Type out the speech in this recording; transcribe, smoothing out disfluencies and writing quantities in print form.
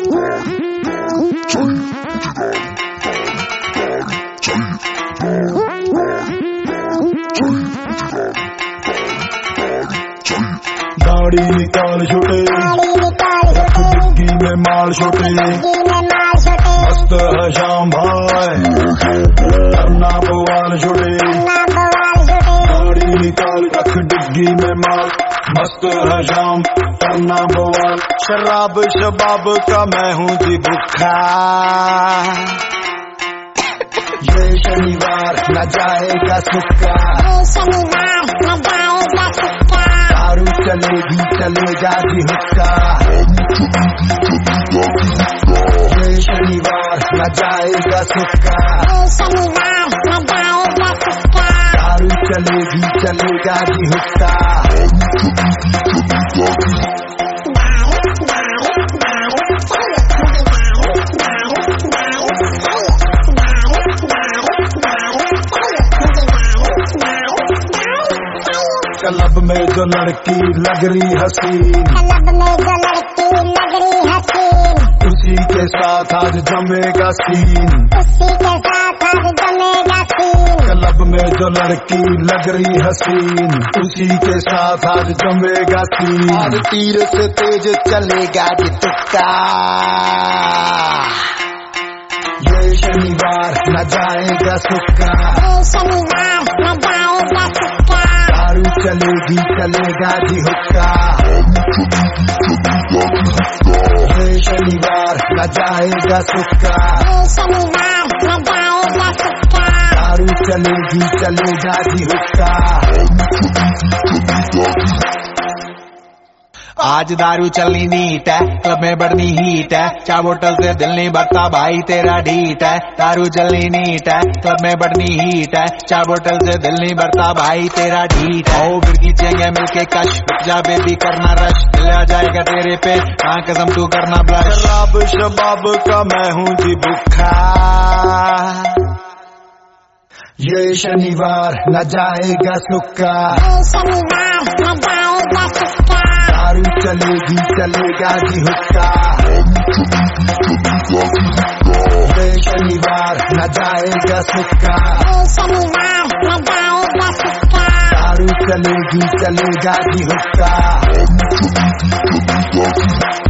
गाड़ी निकाल छोटे, रख डिग्गी में माल छोटे, मस्त है शाम भाई करना बवाल छोटे। गाड़ी निकाल रख डिग्गी में माल, मस्त है शाम करना बवाल। शराब शबाब का मैं हूँ जी भूखा, ये शनिवार न जाएगा सुक्का, दारू चलेगी चलेगा जी हुक्का। ये शनिवार न जाएगा सुक्का, दारू चलेगी चलेगा जी हुक्का। क्लब में जो लड़की लग रही हसीन, उसी के साथ आज जमेगा सीन। क्लब में जो लड़की लग रही हसीन, उसी के साथ आज जमेगा सीन। आज तीर से तेज चलेगा जी तुक्का, ये शनिवार न जाएगा सुक्का, दारू चलेगी चलेगा जी हुक्का। ये शनिवार न जाएगा सुक्का, दारू चलेगी चलेगा जी हुक्का। आज दारू चलनी नीट है, क्लब में बढ़नी हीट है, 4 बोतल से दिल नहीं भरता भाई तेरा ढीठ है। दारू चलनी नीट है, क्लब में बढ़नी हीट है, 4 बोतल से दिल नहीं भरता भाई तेरा ढीठ है। ओ फिर खींचेंगे मिलके कश, जा बेबी करना रश, दिल आ जाएगा तेरे पे हाँ कसम तू करना ब्लश। शराब शबाब का मैं हूँ जी भूखा, ये शनिवार न जाएगा सुक्का, दारू चलेगी चलेगा जी हुक्का। ये शनिवार न जाएगा सुक्का, दारू चलेगी चलेगा जी हुक्का।